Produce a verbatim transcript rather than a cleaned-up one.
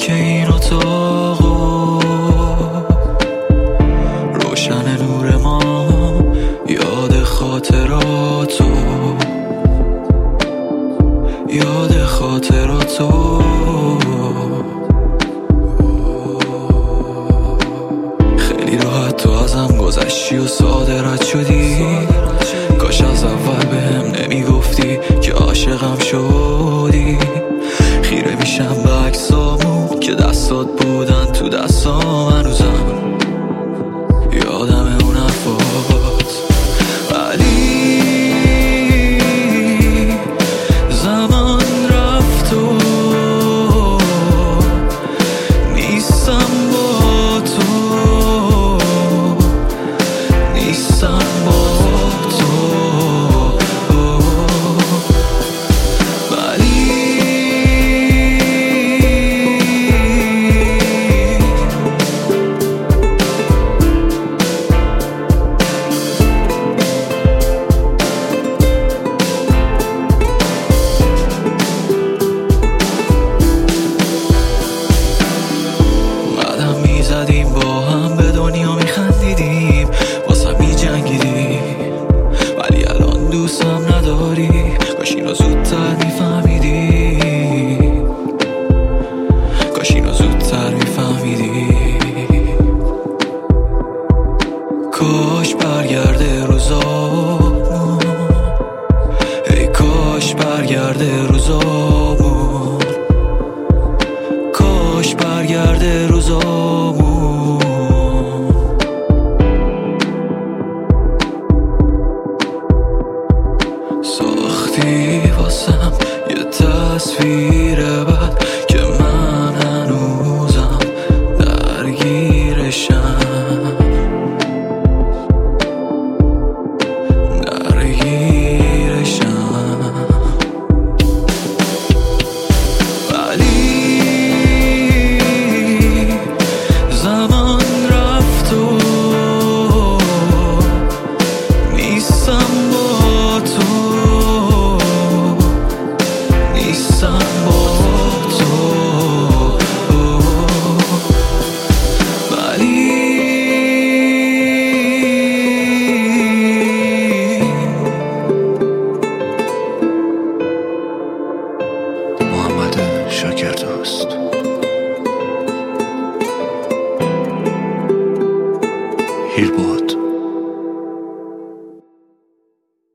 که این اتاقو روشن نور ما، یاد خاطراتو، یاد خاطراتو. خیلی راحت تو ازم گذشتی و ساده رد شدی، کاش از اول بهم نمیگفتی که عاشقم شدی. خیره میشم به عکسامون که دستات بودن تو دستام، هنوزم یادم اون حرفات. ولی زمان رفت و نیستم با تو، نیستم با تو. زدیم با هم به دنیا میخندیدیم، واسه میجنگیدیم، ولی الان دوستم نداری. کاش اینو زودتر میفهمیدی، کاش اینو زودتر میفهمیدی. کاش برگرده روزامون، ای کاش برگرده روزامون، کاش برگرده روزامون. ساختی واسم یه تصویر بد که من هنوزم درگیرشم، درگیرشم. ولی زمان رفت و نیستم با تو، نیستم با تو. ولی محمد شاکردوست. هیربود.